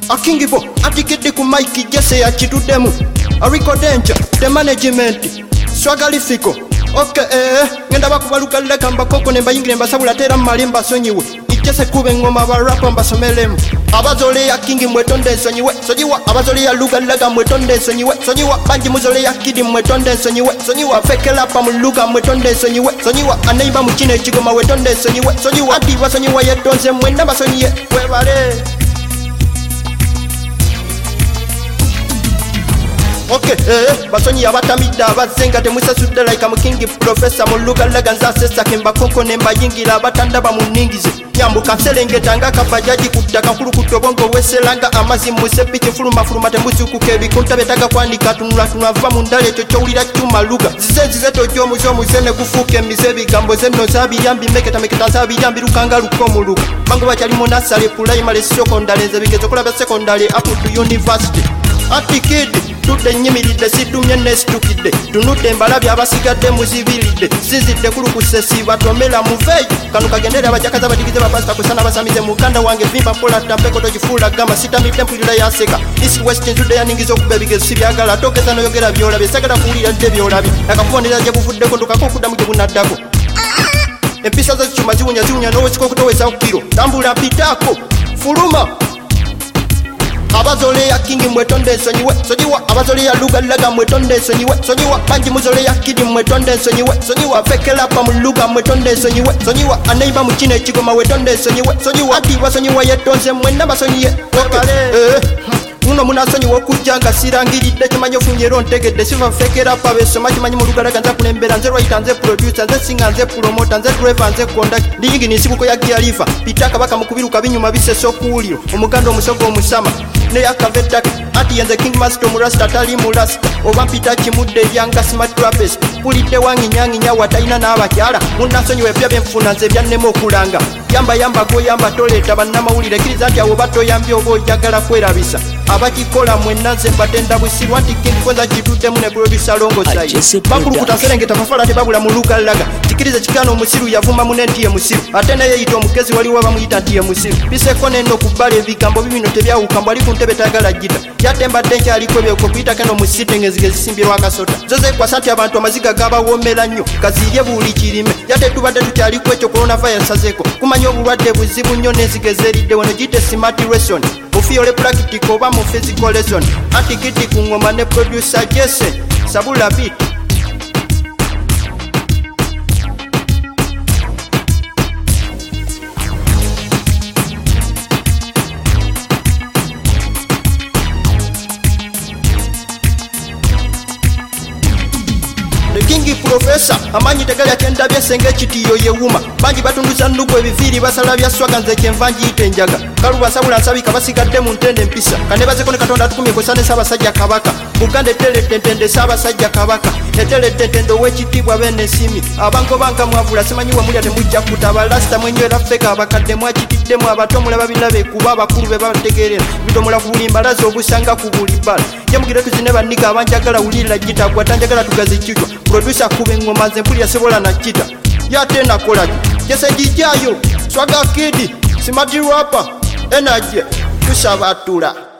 Akingibo atikidde ku Mike Jesse yakituddemu Rico Danger the management Swagalifiko okay ngenda bakubalukalira kamba koko ne bayingire mbasabula tera malimba sonyiwe Jesse kube ngoma ba rap mbasomelemu abazole ya King mwetonde sonyiwe sonyiwa abazole ya Luga mwetonde sonyiwe sonyiwa banji muzole ya Kid mwetonde sonyiwe sonyiwa fekela pa muluga mwetonde sonyiwe sonyiwa anaiba mukine chigoma wetonde sonyiwe sonyiwa ati basonyiwa yetonze mwenda basonyiye webale okay basonyi abatamidde abazenga temusasudde like mukingi professor muluga nza sesa kemba koko ne mbayingira abatandaba mu nningize nyambuka serengetanga kabajaji kuttaka kulukuto bongo weselanga amazi musepiki fuluma temuzukuka ebikunta betaga kwanika tunula va mu ndale ekyo kyowulira kyumaluga zizenzize tojyomuze omuzene gufuuka emize ebigambo zenno zabiyambi meketa zabiyambi lukanga lukomuluka bango bakyali mu nasale primary secondary nze bigezo kulaba secondary up to university atikidi tudde nyimiridde sidumye nestukidde tunudde embalabi abasigadde muzibiridde sizidde kulukusesi batomera muveyi kanu kagendera abajakaza batigize bapasita kusana basamize mukanda wange vimba pola tampeko tojifuula gama sitamidde mpulira yaseka east west nzudde yaningiza okuba ebigezo sibyagala togeza noyogera byolabye sagala kuwulira dde byolabye akakubonera gye buvuddeko ndukako okuddamu gye bunaddako empisa zezikyuma ziwunya n'owesika okutowesa kilo tambula pitako fuluma abazole ya King mwetonde sonyiwe sonyiwa abazole ya Luga mwetonde sonyiwe sonyiwa banji muzole ya Kid mwetonde sonyiwe sonyiwa fekela pa muluga mwetonde sonyiwe sonyiwa anaiba mukine chigoma wetonde sonyiwe sonyiwa ati basonyiwa yetonze mwenda basonyiye muno munasonyiwa okujjanga sirangiridde kimanyi ofunyero ntegedde siva fekera pa besoma kimanyi mulugalaga nza kulembera nze writer nze producer nze singer nze promoter nze driver nze conductor ndiyingi nisibuko ya Gialifa pitaka baka mukubiruka binyuma bisese okuwuliro omuganda omusogo omusama ne yakavetta ati yenze King Master omurasta tali mulasta oba mpita kimudde byanga smart rappers pulidde wanginyanginya watalina n'abakyala munasonyiwa ebya byenfuna nze byannema okulanga yamba goyamba toleeta bannamawulire ekkiriza nti awo batoyambye oba ojagala kwerabisa abakikola mwenna nze mbatenda busirwa nti King kwenza kituddemu ne producer longosayi bakulukuta nserengeta fafala tebabula mu Luga kikiriza kikana omusiru yavuma mune nti ye musiru ate naye yita omugezi waliwo bamuyita nti ye musiru biseko neno kubbala ebigambo bibino tebyawuka mbw ali ku ntebe tayagala gita yatembadde nkyaliko ebyoko kuyita no musite ngezige zisimbirwa akasota zoze kwasa nti abantu amaziga gabawoomera nnyo kazirye buli kirime yate tubadde tukyaliko ekyo coronavirus asazeko kumanya obulwadde buzibu nnyo n'enzige zeeridde wano giyite smart lesson mufiole practical oba mu physical lesson atikiti ku ngoma ne producer Jesse sabula beat King professor amanyi tegali akenda byesenge ekitiyo yewuma banji batunduza ndugo ebiviri basala byaswaga nze kyenvanji itenjaga kaluba sabula nsabika basigadde mu ntende mpisa kanebazeko ne Katonda atukumye kwesane Ssaabasajja Kabaka Buganda teletetende Ssaabasajja Kabaka eteletetende owekitiibwa bene simi abango banka mwavula simanyiwa mulya temujja kutaba lasta mwenywera feka abakadde mwakitiddemu abato mulaba bilabe kuba abakulu be bategerera bidomola ku buli mbalazi obusanga ku buli bbala yamugire tuzine banniga abanjagala wulirira gita gwatanjagala tugazi kijwa producer kube ngoma ze mpulya sebola na kita yate nakola Jesse jijayo Swagga Kid smart rapper energy tusabatula